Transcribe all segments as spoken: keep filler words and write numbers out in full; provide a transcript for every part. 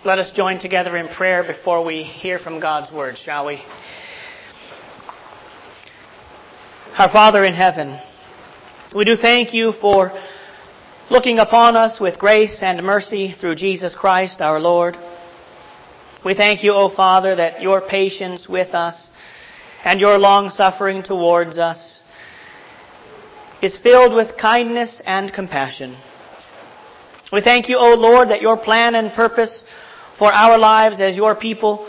Let us join together in prayer before we hear from God's Word, shall we? Our Father in heaven, we do thank you for looking upon us with grace and mercy through Jesus Christ our Lord. We thank you, O Father, that your patience with us and your long-suffering towards us is filled with kindness and compassion. We thank you, O Lord, that your plan and purpose for our lives as your people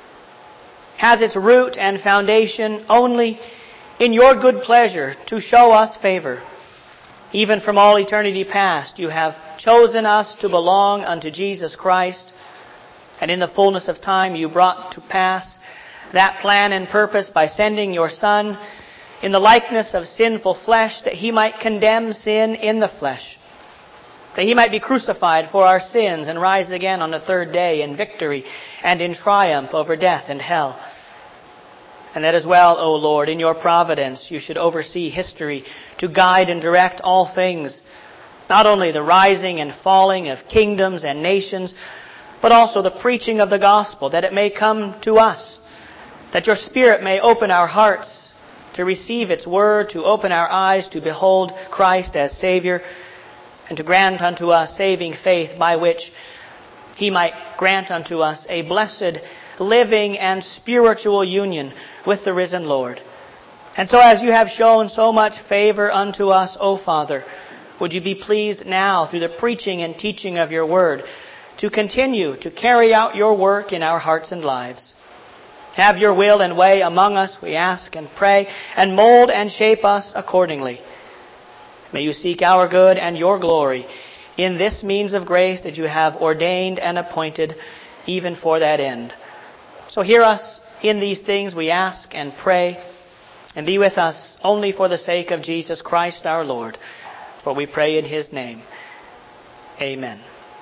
has its root and foundation only in your good pleasure to show us favor. Even from all eternity past, you have chosen us to belong unto Jesus Christ, and in the fullness of time you brought to pass that plan and purpose by sending your Son in the likeness of sinful flesh, that he might condemn sin in the flesh, that he might be crucified for our sins and rise again on the third day in victory and in triumph over death and hell. And that as well, O Lord, in your providence, you should oversee history to guide and direct all things, not only the rising and falling of kingdoms and nations, but also the preaching of the gospel, that it may come to us, that your Spirit may open our hearts to receive its word, to open our eyes to behold Christ as Savior, and to grant unto us saving faith by which he might grant unto us a blessed living and spiritual union with the risen Lord. And so as you have shown so much favor unto us, O Father, would you be pleased now through the preaching and teaching of your word to continue to carry out your work in our hearts and lives. Have your will and way among us, we ask and pray, and mold and shape us accordingly. May you seek our good and your glory in this means of grace that you have ordained and appointed even for that end. So hear us in these things, we ask and pray, and be with us only for the sake of Jesus Christ our Lord. For we pray in his name. Amen.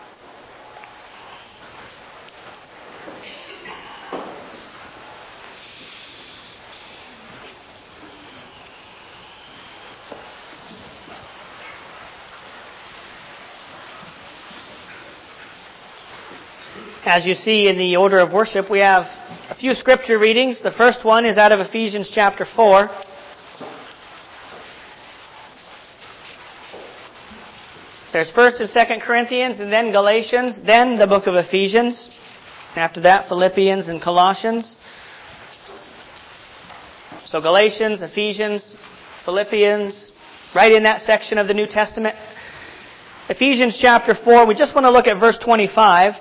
As you see in the order of worship, we have a few scripture readings. The first one is out of Ephesians chapter four. There's first and second Corinthians, and then Galatians, then the book of Ephesians. After that, Philippians and Colossians. So Galatians, Ephesians, Philippians, right in that section of the New Testament. Ephesians chapter four, we just want to look at verse twenty-five.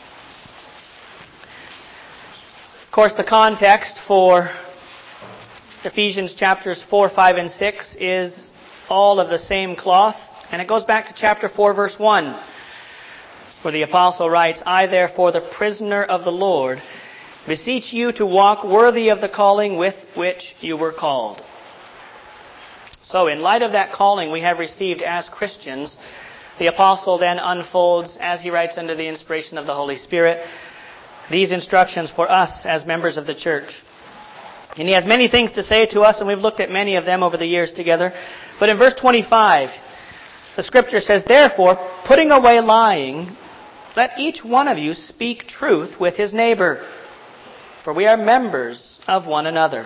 Of course, the context for Ephesians chapters four, five, and six is all of the same cloth. And it goes back to chapter four, verse one, where the apostle writes, I therefore, the prisoner of the Lord, beseech you to walk worthy of the calling with which you were called. So in light of that calling we have received as Christians, the apostle then unfolds, as he writes under the inspiration of the Holy Spirit, these instructions for us as members of the church. And he has many things to say to us, and we've looked at many of them over the years together. But in verse twenty-five, the scripture says, therefore, putting away lying, let each one of you speak truth with his neighbor, for we are members of one another.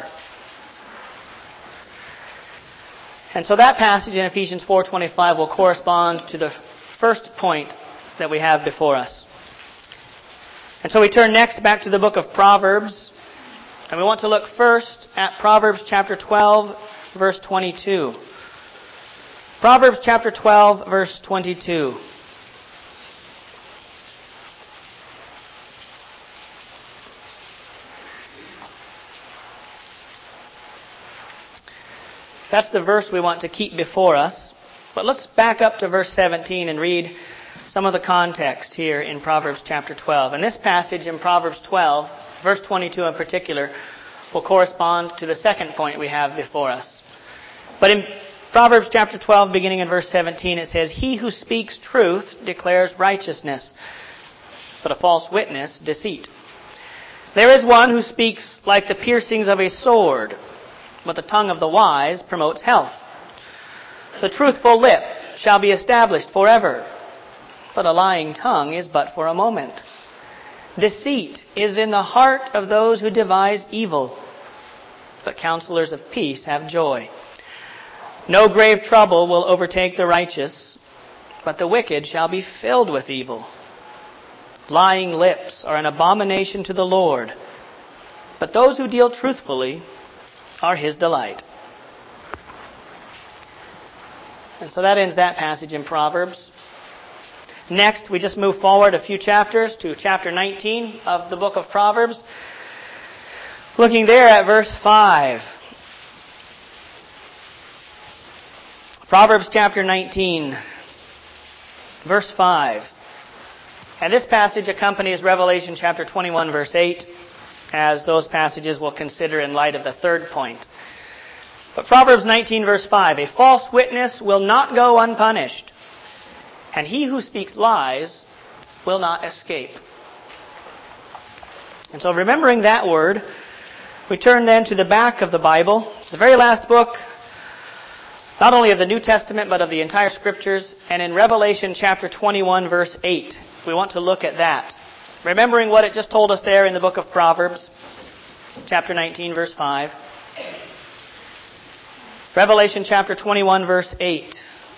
And so that passage in Ephesians four twenty-five will correspond to the first point that we have before us. And so we turn next back to the book of Proverbs, and we want to look first at Proverbs chapter twelve, verse twenty-two. Proverbs chapter twelve, verse twenty-two. That's the verse we want to keep before us. But let's back up to verse seventeen and read some of the context here in Proverbs chapter twelve. And this passage in Proverbs twelve, verse twenty-two in particular, will correspond to the second point we have before us. But in Proverbs chapter twelve, beginning in verse seventeen, it says, he who speaks truth declares righteousness, but a false witness deceit. There is one who speaks like the piercings of a sword, but the tongue of the wise promotes health. The truthful lip shall be established forever, but a lying tongue is but for a moment. Deceit is in the heart of those who devise evil, but counselors of peace have joy. No grave trouble will overtake the righteous, but the wicked shall be filled with evil. Lying lips are an abomination to the Lord, but those who deal truthfully are His delight. And so that ends that passage in Proverbs. Next, we just move forward a few chapters to chapter nineteen of the book of Proverbs. Looking there at verse five. Proverbs chapter nineteen, verse five. And this passage accompanies Revelation chapter twenty-one, verse eight, as those passages we'll consider in light of the third point. But Proverbs nineteen, verse five, a false witness will not go unpunished, and he who speaks lies will not escape. And so remembering that word, we turn then to the back of the Bible, the very last book, not only of the New Testament, but of the entire Scriptures, and in Revelation chapter twenty-one, verse eight. We want to look at that. Remembering what it just told us there in the book of Proverbs, chapter nineteen, verse five. Revelation chapter twenty-one, verse eight.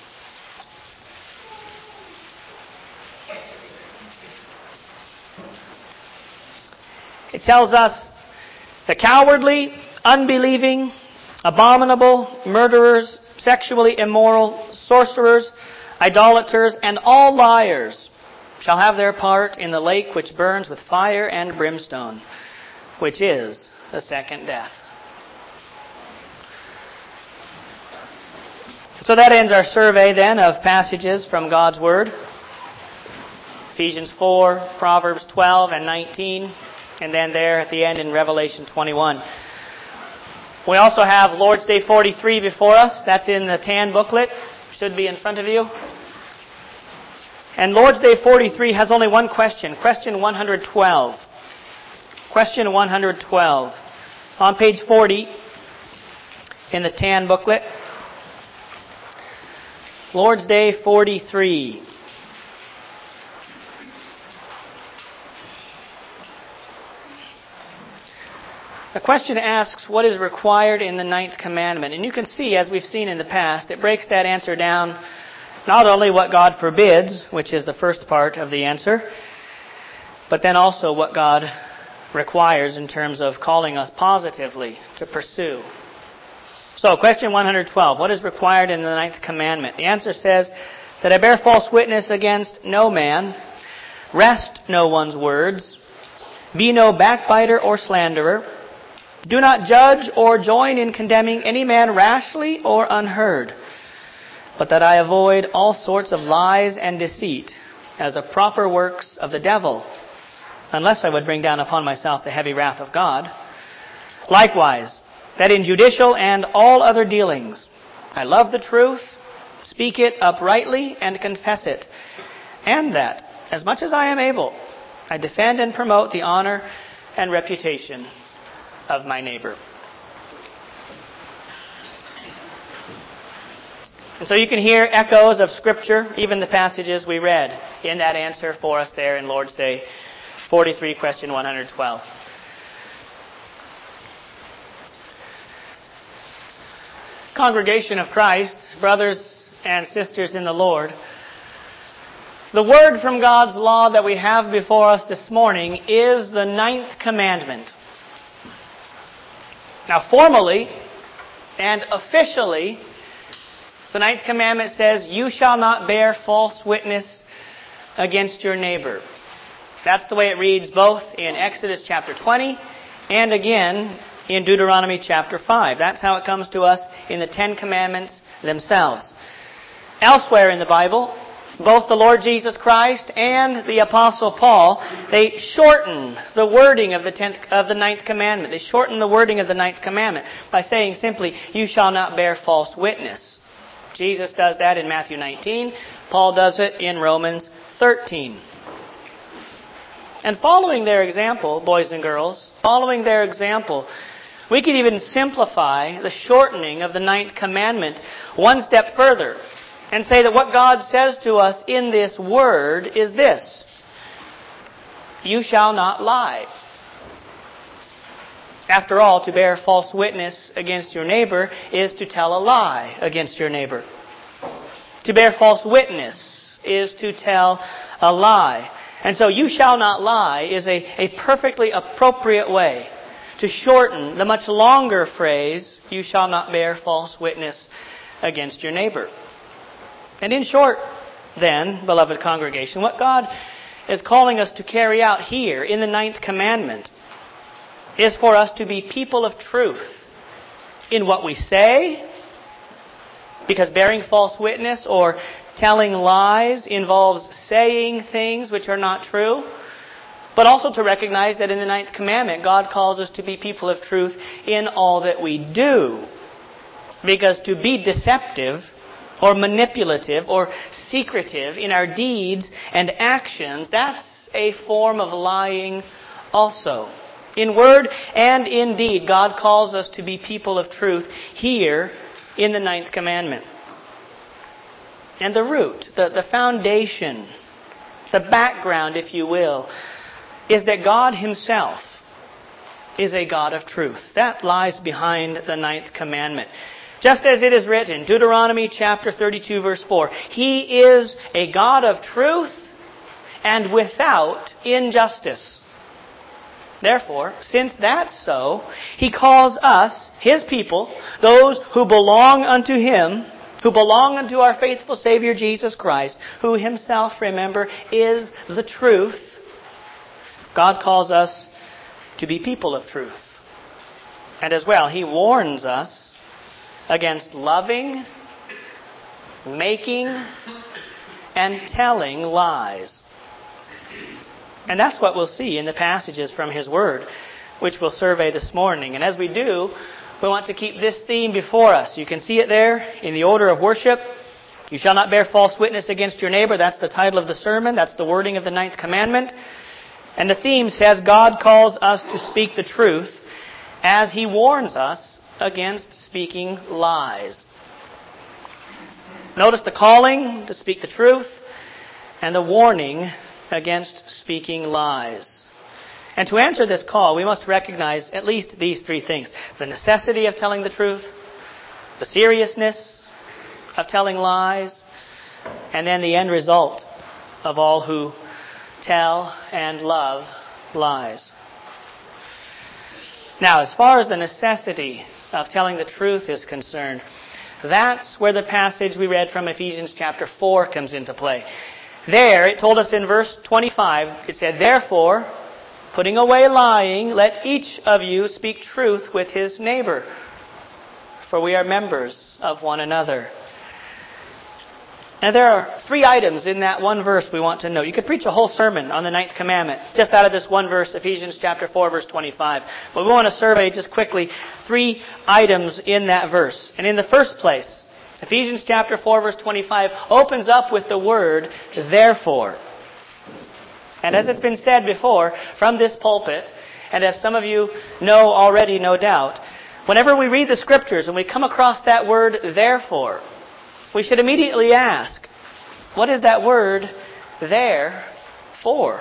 It tells us, the cowardly, unbelieving, abominable, murderers, sexually immoral, sorcerers, idolaters, and all liars shall have their part in the lake which burns with fire and brimstone, which is the second death. So that ends our survey then of passages from God's Word. Ephesians four, Proverbs twelve and nineteen, and then there at the end in Revelation twenty-one. We also have Lord's Day forty-three before us. That's in the tan booklet. Should be in front of you. And Lord's Day forty-three has only one question. Question one hundred twelve. Question one hundred twelve. On page forty in the tan booklet. Lord's Day forty-three. The question asks, what is required in the ninth commandment? And you can see, as we've seen in the past, it breaks that answer down not only what God forbids, which is the first part of the answer, but then also what God requires in terms of calling us positively to pursue. So, question one hundred twelve, what is required in the ninth commandment? The answer says that I bear false witness against no man, wrest no one's words, be no backbiter or slanderer, do not judge or join in condemning any man rashly or unheard, but that I avoid all sorts of lies and deceit as the proper works of the devil, unless I would bring down upon myself the heavy wrath of God. Likewise, that in judicial and all other dealings I love the truth, speak it uprightly, and confess it, and that, as much as I am able, I defend and promote the honor and reputation of my neighbor. And so you can hear echoes of Scripture, even the passages we read, in that answer for us there in Lord's Day forty-three, question one hundred twelve. Congregation of Christ, brothers and sisters in the Lord, the word from God's law that we have before us this morning is the ninth commandment. Now, formally and officially, the ninth commandment says, you shall not bear false witness against your neighbor. That's the way it reads both in Exodus chapter twenty and again in Deuteronomy chapter five. That's how it comes to us in the Ten Commandments themselves. Elsewhere in the Bible, both the Lord Jesus Christ and the Apostle Paul, they shorten the wording of the tenth, of the ninth commandment. They shorten the wording of the ninth commandment by saying simply, you shall not bear false witness. Jesus does that in Matthew nineteen. Paul does it in Romans thirteen. And following their example, boys and girls, following their example, we can even simplify the shortening of the ninth commandment one step further and say that what God says to us in this word is this. you shall not lie. After all, to bear false witness against your neighbor is to tell a lie against your neighbor. To bear false witness is to tell a lie. And so, you shall not lie is a, a perfectly appropriate way to shorten the much longer phrase, you shall not bear false witness against your neighbor. And in short, then, beloved congregation, what God is calling us to carry out here in the ninth commandment is for us to be people of truth in what we say, because bearing false witness or telling lies involves saying things which are not true, but also to recognize that in the ninth commandment, God calls us to be people of truth in all that we do. Because to be deceptive or manipulative or secretive in our deeds and actions, that's a form of lying also. In word and in deed, God calls us to be people of truth here in the ninth commandment. And the root, the, the foundation, the background, if you will, is that God Himself is a God of truth. That lies behind the ninth commandment. Just as it is written, Deuteronomy chapter thirty-two, verse four, He is a God of truth and without injustice. Therefore, since that's so, He calls us, His people, those who belong unto Him, who belong unto our faithful Savior Jesus Christ, who Himself, remember, is the truth. God calls us to be people of truth. And as well, He warns us against loving, making, and telling lies. And that's what we'll see in the passages from His Word, which we'll survey this morning. And as we do, we want to keep this theme before us. You can see it there in the order of worship. You shall not bear false witness against your neighbor. That's the title of the sermon. That's the wording of the ninth commandment. And the theme says God calls us to speak the truth as He warns us against speaking lies. Notice the calling to speak the truth and the warning against speaking lies. And to answer this call, we must recognize at least these three things. The necessity of telling the truth, the seriousness of telling lies, and then the end result of all who tell and love lies. Now, as far as the necessity of telling the truth is concerned, that's where the passage we read from Ephesians chapter four comes into play. There, it told us in verse twenty-five, it said, Therefore, putting away lying, let each of you speak truth with his neighbor, for we are members of one another. Now, there are three items in that one verse we want to note. You could preach a whole sermon on the ninth commandment just out of this one verse, Ephesians chapter four, verse twenty-five. But we want to survey just quickly three items in that verse. And in the first place, Ephesians chapter four, verse twenty-five opens up with the word, therefore. And as it's been said before from this pulpit, and as some of you know already, no doubt, whenever we read the Scriptures and we come across that word, therefore, we should immediately ask, what is that word there for?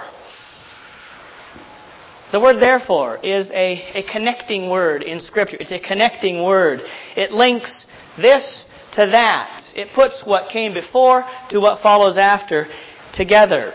The word therefore is a, a connecting word in Scripture. It's a connecting word. It links this to that. It puts what came before to what follows after together.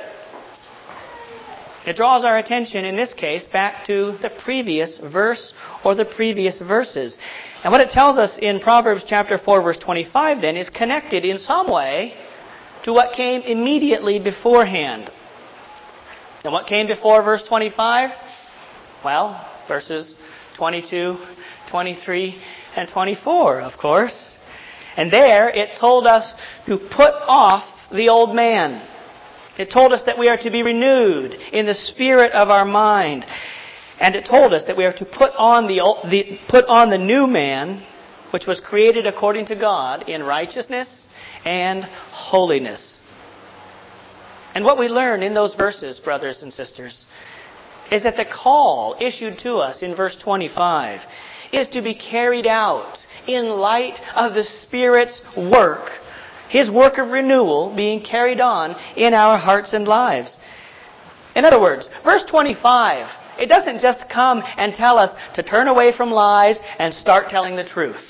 It draws our attention, in this case, back to the previous verse or the previous verses. And what it tells us in Proverbs chapter four, verse twenty-five, then, is connected in some way to what came immediately beforehand. And what came before verse twenty-five? Well, verses twenty-two, twenty-three, and twenty-four, of course. And there it told us to put off the old man. It told us that we are to be renewed in the spirit of our mind. And it told us that we are to put on the, the put on the new man, which was created according to God in righteousness and holiness. And what we learn in those verses, brothers and sisters, is that the call issued to us in verse twenty-five is to be carried out in light of the Spirit's work, His work of renewal being carried on in our hearts and lives. In other words, verse twenty-five, it doesn't just come and tell us to turn away from lies and start telling the truth.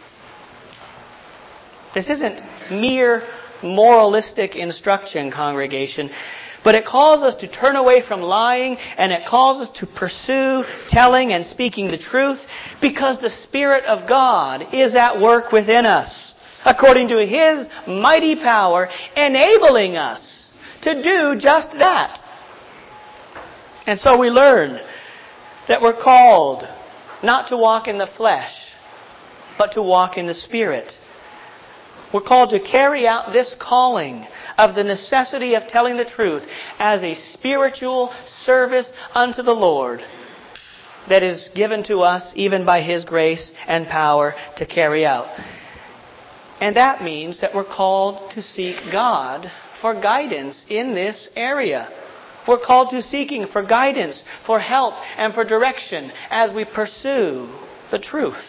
This isn't mere moralistic instruction, congregation, but it calls us to turn away from lying, and it calls us to pursue telling and speaking the truth, because the Spirit of God is at work within us, according to His mighty power, enabling us to do just that. And so we learn that we're called not to walk in the flesh, but to walk in the Spirit. We're called to carry out this calling of the necessity of telling the truth as a spiritual service unto the Lord that is given to us even by His grace and power to carry out. And that means that we're called to seek God for guidance in this area. We're called to seeking for guidance, for help, and for direction as we pursue the truth.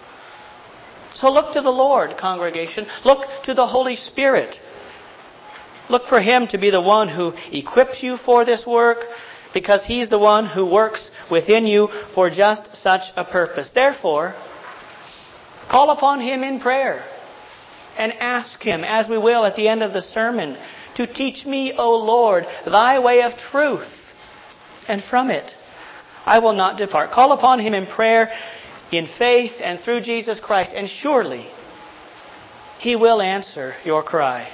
So look to the Lord, congregation. Look to the Holy Spirit. Look for Him to be the one who equips you for this work, because He's the one who works within you for just such a purpose. Therefore, call upon Him in prayer and ask Him, as we will at the end of the sermon, to teach me, O Lord, Thy way of truth, and from it I will not depart. Call upon Him in prayer, in faith, and through Jesus Christ, and surely He will answer your cry.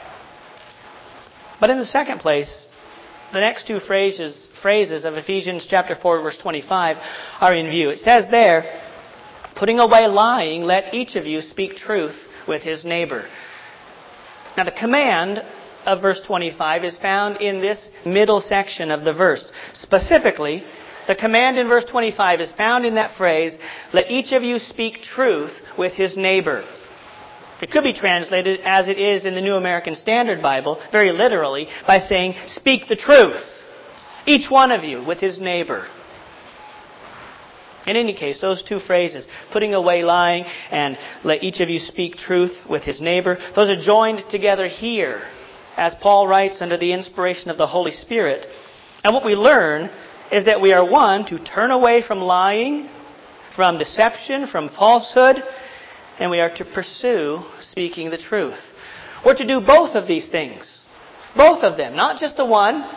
But in the second place, the next two phrases, phrases of Ephesians chapter four, verse twenty-five are in view. It says there, putting away lying, let each of you speak truth with his neighbor. Now the command of verse twenty-five is found in this middle section of the verse. Specifically, the command in verse twenty-five is found in that phrase, let each of you speak truth with his neighbor. It could be translated as it is in the New American Standard Bible, very literally, by saying, speak the truth, each one of you with his neighbor. In any case, those two phrases, putting away lying and let each of you speak truth with his neighbor, those are joined together here, as Paul writes under the inspiration of the Holy Spirit. And what we learn is that we are, one, to turn away from lying, from deception, from falsehood, and we are to pursue speaking the truth. We're to do both of these things. Both of them. Not just the one,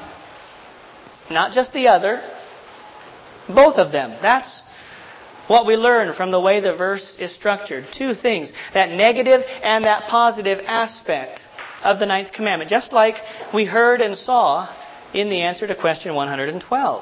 not just the other. Both of them. That's what we learn from the way the verse is structured. Two things. That negative and that positive aspect of the ninth commandment. Just like we heard and saw in the answer to question one hundred twelve.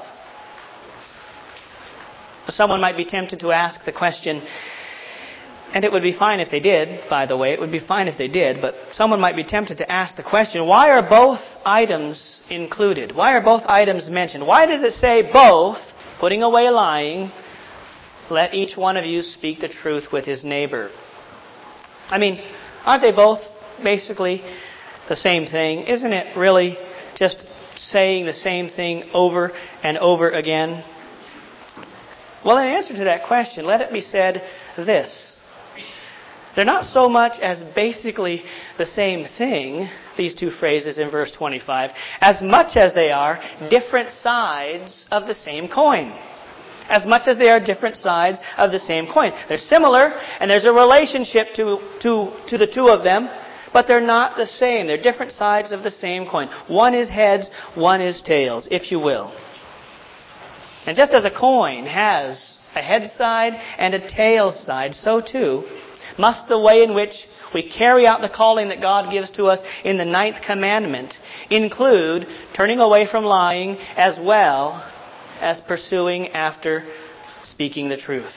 Someone might be tempted to ask the question, and it would be fine if they did, by the way, it would be fine if they did, but someone might be tempted to ask the question, why are both items included? Why are both items mentioned? Why does it say both, putting away lying, let each one of you speak the truth with his neighbor? I mean, aren't they both basically the same thing? Isn't it really just saying the same thing over and over again? Well, in answer to that question, let it be said this. They're not so much as basically the same thing, these two phrases in verse twenty-five, as much as they are different sides of the same coin. As much as they are different sides of the same coin. They're similar, and there's a relationship to, to, to the two of them, but they're not the same. They're different sides of the same coin. One is heads, one is tails, if you will. And just as a coin has a head side and a tail side, so too must the way in which we carry out the calling that God gives to us in the ninth commandment include turning away from lying as well as pursuing after speaking the truth.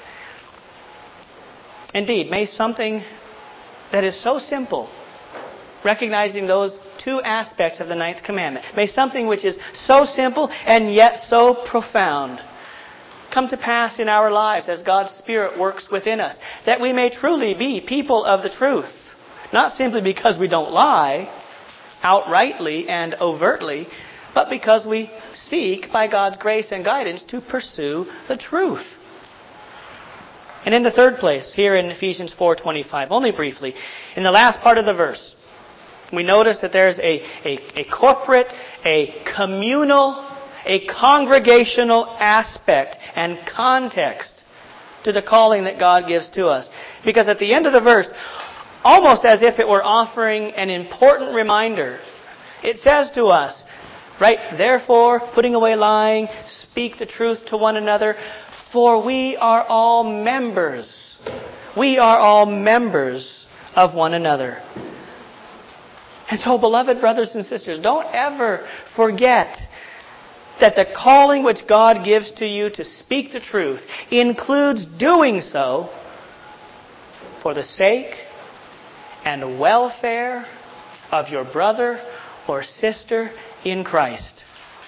Indeed, may something that is so simple, recognizing those two aspects of the ninth commandment, may something which is so simple and yet so profound come to pass in our lives as God's Spirit works within us, that we may truly be people of the truth, not simply because we don't lie outrightly and overtly, but because we seek, by God's grace and guidance, to pursue the truth. And in the third place, here in Ephesians four twenty-five, only briefly, in the last part of the verse, we notice that there's a, a, a corporate, a communal a congregational aspect and context to the calling that God gives to us. Because at the end of the verse, almost as if it were offering an important reminder, it says to us, right, therefore, putting away lying, speak the truth to one another, for we are all members. We are all members of one another. And so, beloved brothers and sisters, don't ever forget that the calling which God gives to you to speak the truth includes doing so for the sake and welfare of your brother or sister in Christ.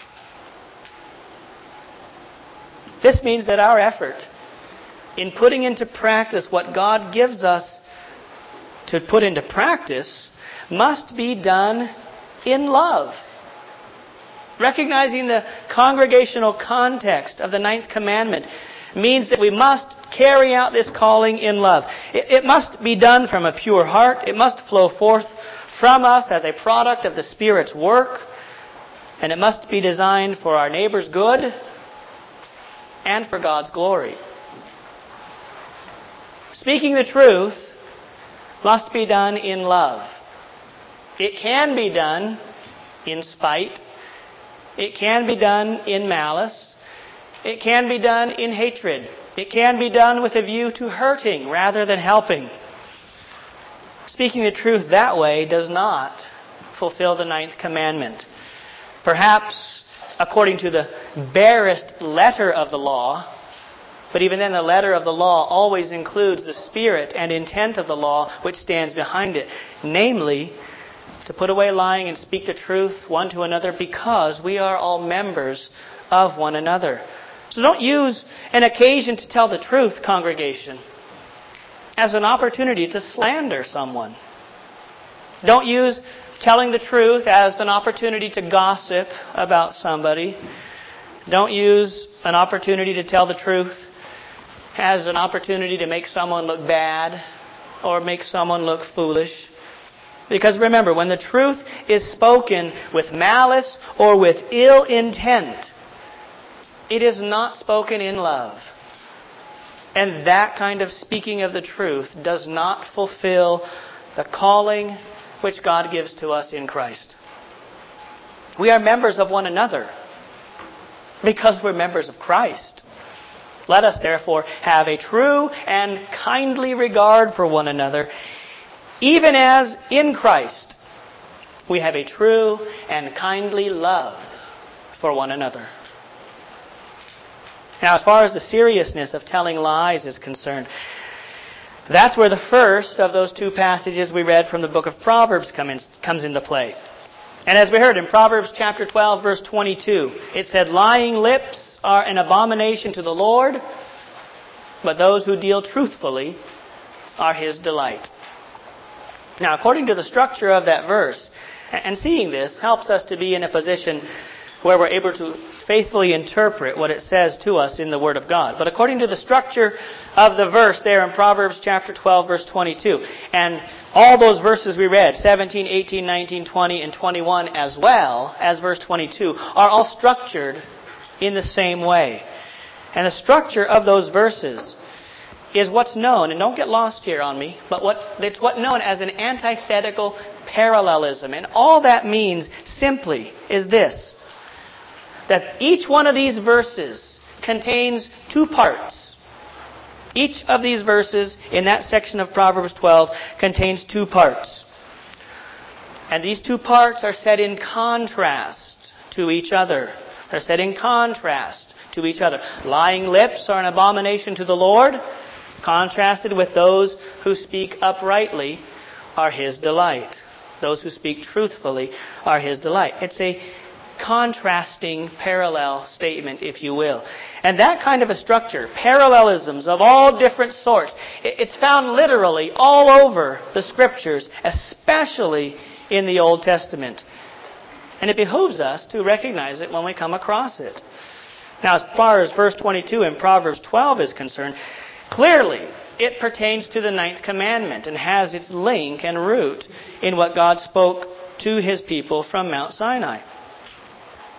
This means that our effort in putting into practice what God gives us to put into practice must be done in love. Recognizing the congregational context of the ninth commandment means that we must carry out this calling in love. It, it must be done from a pure heart. It must flow forth from us as a product of the Spirit's work. And it must be designed for our neighbor's good and for God's glory. Speaking the truth must be done in love. It can be done in spite. It can be done in malice. It can be done in hatred. It can be done with a view to hurting rather than helping. Speaking the truth that way does not fulfill the ninth commandment. Perhaps according to the barest letter of the law, but even then the letter of the law always includes the spirit and intent of the law which stands behind it. Namely, to put away lying and speak the truth one to another because we are all members of one another. So don't use an occasion to tell the truth, congregation, as an opportunity to slander someone. Don't use telling the truth as an opportunity to gossip about somebody. Don't use an opportunity to tell the truth as an opportunity to make someone look bad or make someone look foolish. Because remember, when the truth is spoken with malice or with ill intent, it is not spoken in love. And that kind of speaking of the truth does not fulfill the calling which God gives to us in Christ. We are members of one another because we're members of Christ. Let us therefore have a true and kindly regard for one another, even as in Christ we have a true and kindly love for one another. Now, as far as the seriousness of telling lies is concerned, that's where the first of those two passages we read from the book of Proverbs come in, comes into play. And as we heard in Proverbs chapter twelve, verse twenty-two, it said, lying lips are an abomination to the Lord, but those who deal truthfully are His delight. Now, according to the structure of that verse, and seeing this helps us to be in a position where we're able to faithfully interpret what it says to us in the Word of God. But according to the structure of the verse there in Proverbs chapter twelve, verse twenty-two, and all those verses we read, seventeen, eighteen, nineteen, twenty, and twenty-one, as well as verse twenty-two, are all structured in the same way. And the structure of those verses is what's known, and don't get lost here on me, but what it's what's known as an antithetical parallelism. And all that means simply is this: that each one of these verses contains two parts. Each of these verses in that section of Proverbs twelve contains two parts. And these two parts are set in contrast to each other. They're set in contrast to each other. Lying lips are an abomination to the Lord, contrasted with those who speak uprightly are His delight. Those who speak truthfully are His delight. It's a contrasting parallel statement, if you will. And that kind of a structure, parallelisms of all different sorts, it's found literally all over the Scriptures, especially in the Old Testament. And it behooves us to recognize it when we come across it. Now, as far as verse twenty-two in Proverbs twelve is concerned, clearly it pertains to the ninth commandment and has its link and root in what God spoke to His people from Mount Sinai.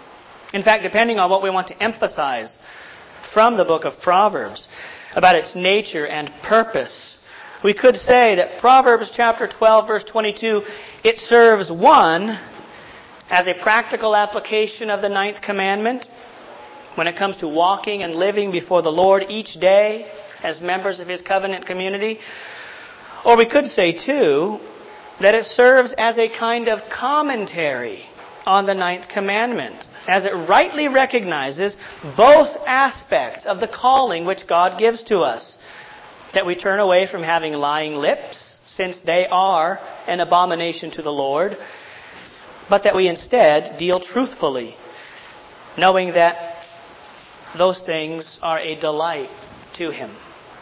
In fact, depending on what we want to emphasize from the book of Proverbs about its nature and purpose, we could say that Proverbs chapter twelve, verse twenty-two, it serves, one, as a practical application of the ninth commandment when it comes to walking and living before the Lord each day as members of His covenant community. Or we could say, too, that it serves as a kind of commentary on the ninth commandment, as it rightly recognizes both aspects of the calling which God gives to us. That we turn away from having lying lips, since they are an abomination to the Lord, but that we instead deal truthfully, knowing that those things are a delight to Him.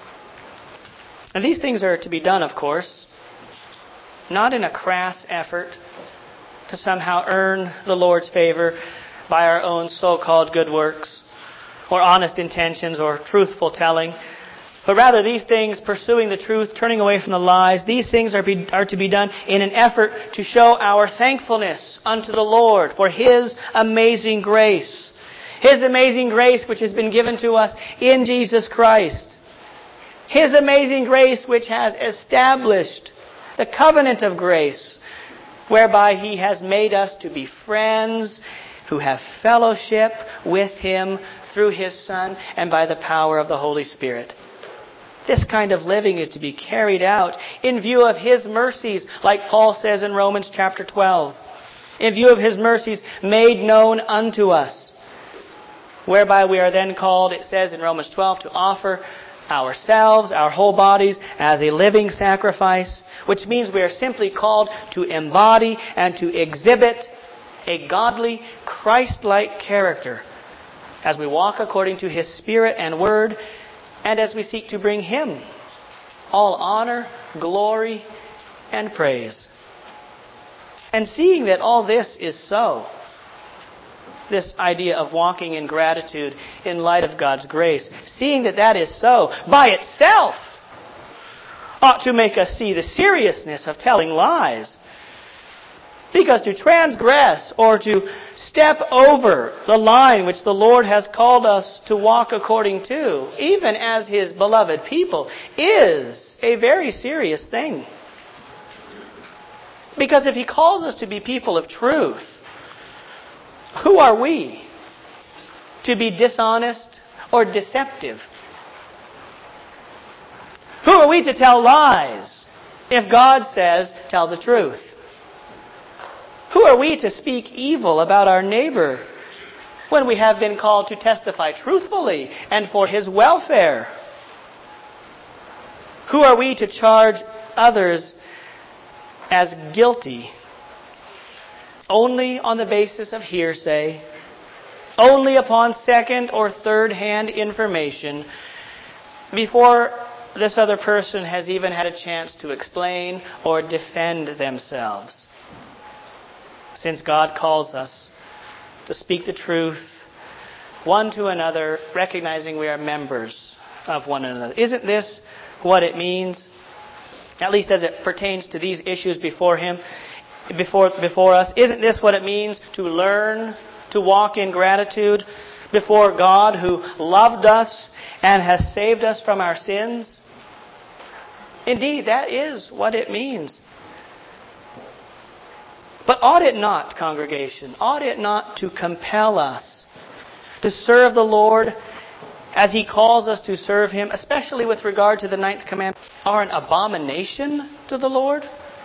And these things are to be done, of course, not in a crass effort to somehow earn the Lord's favor by our own so-called good works, or honest intentions, or truthful telling, but rather these things, pursuing the truth, turning away from the lies, these things are, be, are to be done in an effort to show our thankfulness unto the Lord for His amazing grace. His amazing grace which has been given to us in Jesus Christ. His amazing grace which has established the covenant of grace, whereby He has made us to be friends who have fellowship with Him through His Son and by the power of the Holy Spirit. This kind of living is to be carried out in view of His mercies, like Paul says in Romans chapter twelve. In view of His mercies made known unto us, whereby we are then called, it says in Romans twelve, to offer ourselves, our whole bodies, as a living sacrifice, which means we are simply called to embody and to exhibit a godly, Christ-like character as we walk according to His Spirit and Word, and as we seek to bring Him all honor, glory, and praise. And seeing that all this is so, this idea of walking in gratitude in light of God's grace, seeing that that is so, by itself, ought to make us see the seriousness of telling lies. Because to transgress or to step over the line which the Lord has called us to walk according to, even as His beloved people, is a very serious thing. Because if He calls us to be people of truth, who are we to be dishonest or deceptive? Who are we to tell lies if God says, tell the truth? Who are we to speak evil about our neighbor when we have been called to testify truthfully and for his welfare? Who are we to charge others as guilty only on the basis of hearsay, only upon second or third hand information, before this other person has even had a chance to explain or defend themselves? Since God calls us to speak the truth one to another, recognizing we are members of one another. Isn't this what it means, at least as it pertains to these issues before Him, before, before us? Isn't this what it means to learn to walk in gratitude before God who loved us and has saved us from our sins? Indeed, that is what it means. But ought it not, congregation, ought it not to compel us to serve the Lord as He calls us to serve Him, especially with regard to the ninth commandment, are an abomination to the Lord?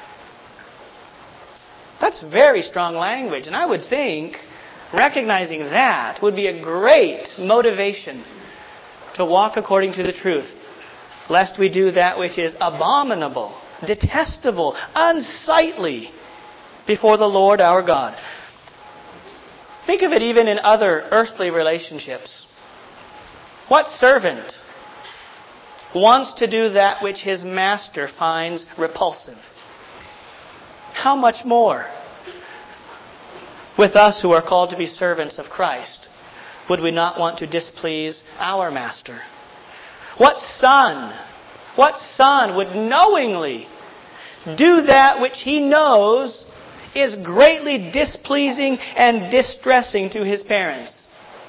That's very strong language, and I would think recognizing that would be a great motivation to walk according to the truth, lest we do that which is abominable, detestable, unsightly before the Lord our God. Think of it even in other earthly relationships. What servant wants to do that which his master finds repulsive? How much more with us who are called to be servants of Christ would we not want to displease our master? What son, what son would knowingly do that which he knows is greatly displeasing and distressing to his parents.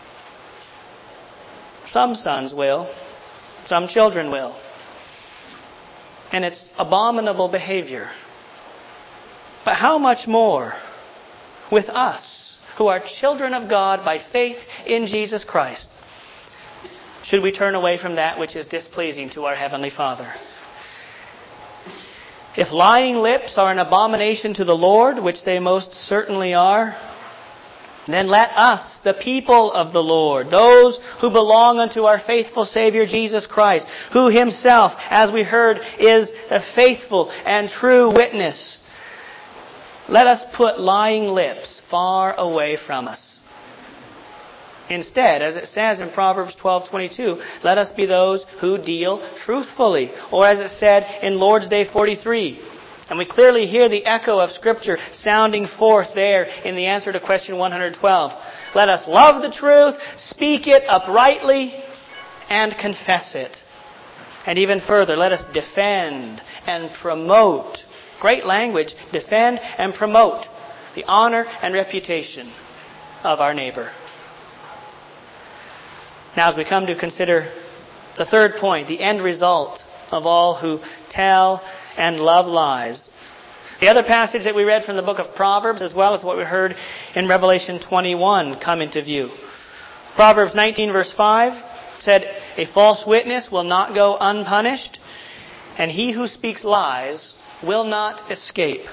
Some sons will. Some children will. And it's abominable behavior. But how much more with us, who are children of God by faith in Jesus Christ, should we turn away from that which is displeasing to our Heavenly Father? If lying lips are an abomination to the Lord, which they most certainly are, then let us, the people of the Lord, those who belong unto our faithful Savior Jesus Christ, who Himself, as we heard, is a faithful and true witness, let us put lying lips far away from us. Instead, as it says in Proverbs twelve twenty-two, let us be those who deal truthfully. Or as it said in Lord's Day forty-three. And we clearly hear the echo of Scripture sounding forth there in the answer to question one hundred twelve. Let us love the truth, speak it uprightly, and confess it. And even further, let us defend and promote. Great language. Defend and promote the honor and reputation of our neighbor. Now, as we come to consider the third point, the end result of all who tell and love lies. The other passage that we read from the book of Proverbs, as well as what we heard in Revelation twenty-one, come into view. Proverbs nineteen verse five said, a false witness will not go unpunished, and he who speaks lies will not escape.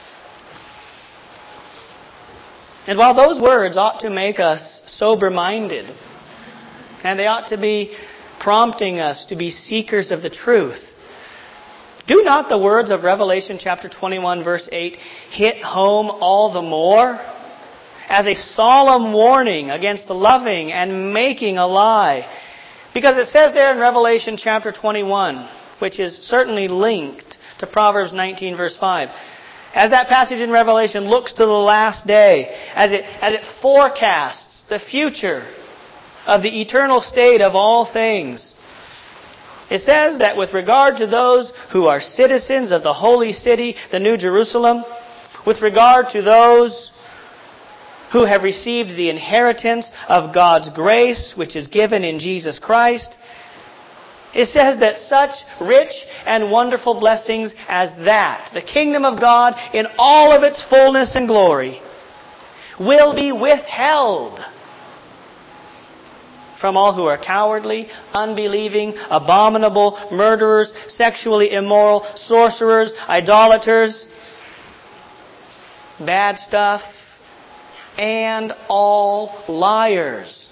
And while those words ought to make us sober-minded, and they ought to be prompting us to be seekers of the truth, do not the words of Revelation chapter twenty-one verse eight hit home all the more as a solemn warning against the loving and making a lie? Because it says there in Revelation chapter twenty-one, which is certainly linked to Proverbs nineteen verse five, as that passage in Revelation looks to the last day, as it, as it forecasts the future of the eternal state of all things, it says that with regard to those who are citizens of the holy city, the New Jerusalem, with regard to those who have received the inheritance of God's grace, which is given in Jesus Christ, it says that such rich and wonderful blessings as that, the kingdom of God in all of its fullness and glory, will be withheld from all who are cowardly, unbelieving, abominable, murderers, sexually immoral, sorcerers, idolaters, bad stuff, and all liars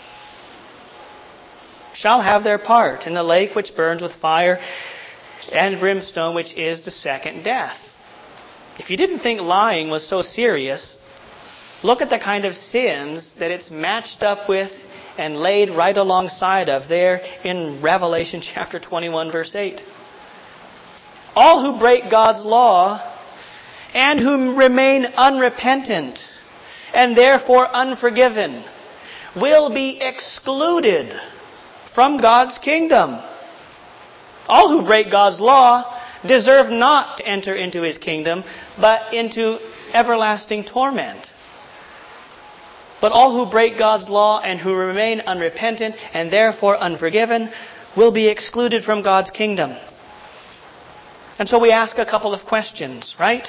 shall have their part in the lake which burns with fire and brimstone, which is the second death. If you didn't think lying was so serious, look at the kind of sins that it's matched up with and laid right alongside of there in Revelation chapter twenty-one verse eight. All who break God's law and who remain unrepentant and therefore unforgiven will be excluded from God's kingdom. All who break God's law deserve not to enter into His kingdom, but into everlasting torment. But all who break God's law and who remain unrepentant and therefore unforgiven will be excluded from God's kingdom. And so we ask a couple of questions, right?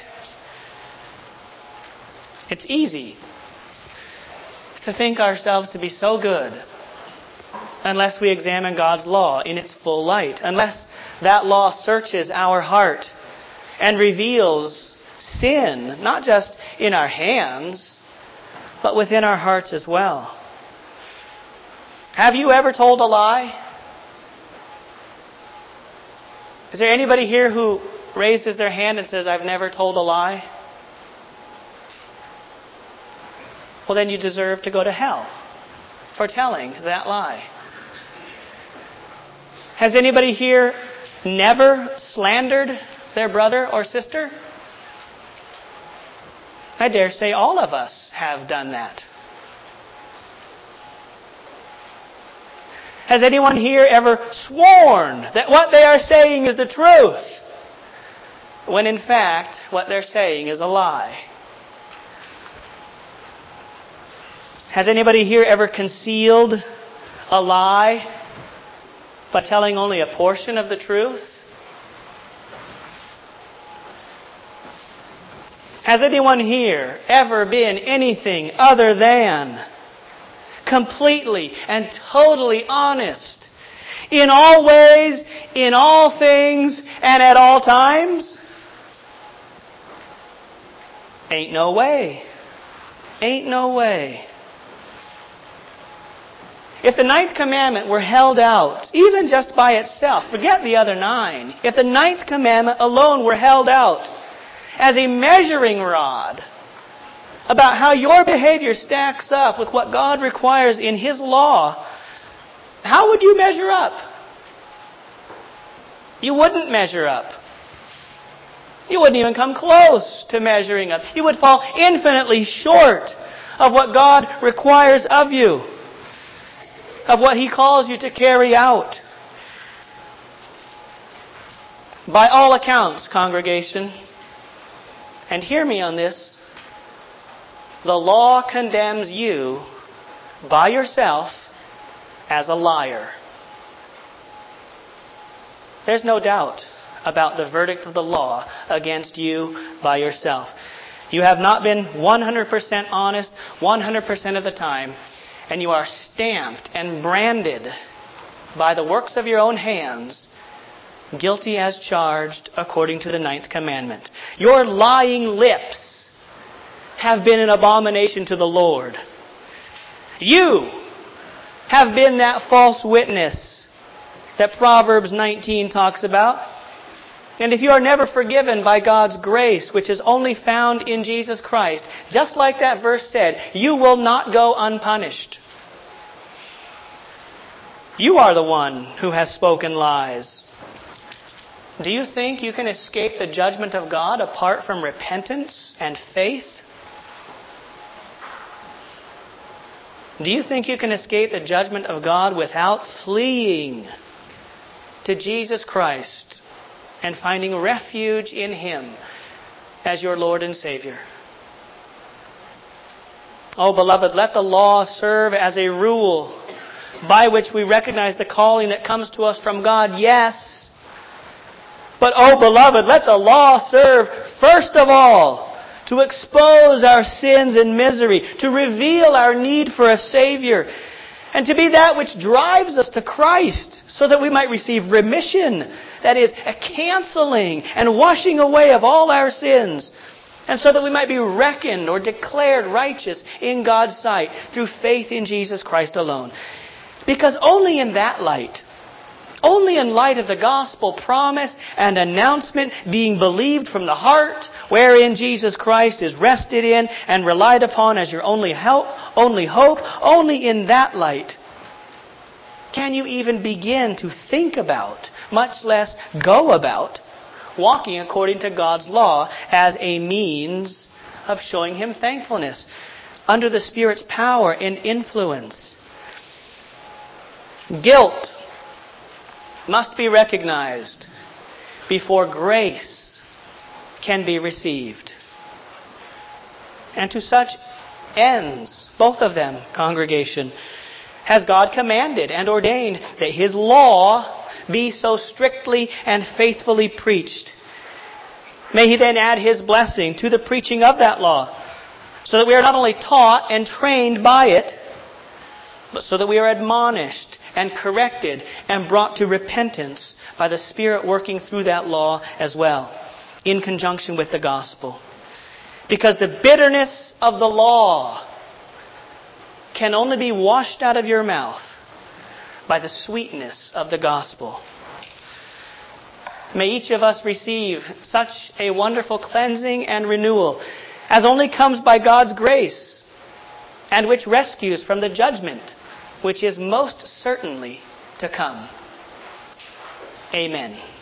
It's easy to think ourselves to be so good unless we examine God's law in its full light, unless that law searches our heart and reveals sin, not just in our hands, but within our hearts as well. Have you ever told a lie? Is there anybody here who raises their hand and says, I've never told a lie? Well, then you deserve to go to hell for telling that lie. Has anybody here never slandered their brother or sister? I dare say all of us have done that. Has anyone here ever sworn that what they are saying is the truth, when in fact what they're saying is a lie? Has anybody here ever concealed a lie by telling only a portion of the truth? Has anyone here ever been anything other than completely and totally honest in all ways, in all things, and at all times? Ain't no way. Ain't no way. If the ninth commandment were held out, even just by itself, forget the other nine. If the ninth commandment alone were held out as a measuring rod about how your behavior stacks up with what God requires in His law, how would you measure up? You wouldn't measure up. You wouldn't even come close to measuring up. You would fall infinitely short of what God requires of you, of what He calls you to carry out. By all accounts, congregation, and hear me on this, the law condemns you by yourself as a liar. There's no doubt about the verdict of the law against you by yourself. You have not been one hundred percent honest one hundred percent of the time, and you are stamped and branded by the works of your own hands, guilty as charged according to the ninth commandment. Your lying lips have been an abomination to the Lord. You have been that false witness that Proverbs nineteen talks about. And if you are never forgiven by God's grace, which is only found in Jesus Christ, just like that verse said, you will not go unpunished. You are the one who has spoken lies. Do you think you can escape the judgment of God apart from repentance and faith? Do you think you can escape the judgment of God without fleeing to Jesus Christ and finding refuge in Him as your Lord and Savior? Oh, beloved, let the law serve as a rule by which we recognize the calling that comes to us from God, yes. But, oh, beloved, let the law serve, first of all, to expose our sins and misery, to reveal our need for a Savior, and to be that which drives us to Christ, so that we might receive remission, that is, a canceling and washing away of all our sins, and so that we might be reckoned or declared righteous in God's sight through faith in Jesus Christ alone. Because only in that light, only in light of the gospel promise and announcement being believed from the heart, wherein Jesus Christ is rested in and relied upon as your only help, only hope, only in that light can you even begin to think about, much less go about, walking according to God's law as a means of showing Him thankfulness under the Spirit's power and influence. Guilt must be recognized before grace can be received. And to such ends, both of them, congregation, has God commanded and ordained that His law be so strictly and faithfully preached. May He then add His blessing to the preaching of that law, so that we are not only taught and trained by it, but so that we are admonished and corrected and brought to repentance by the Spirit working through that law as well, in conjunction with the gospel. Because the bitterness of the law can only be washed out of your mouth by the sweetness of the gospel. May each of us receive such a wonderful cleansing and renewal as only comes by God's grace, and which rescues from the judgment which is most certainly to come. Amen.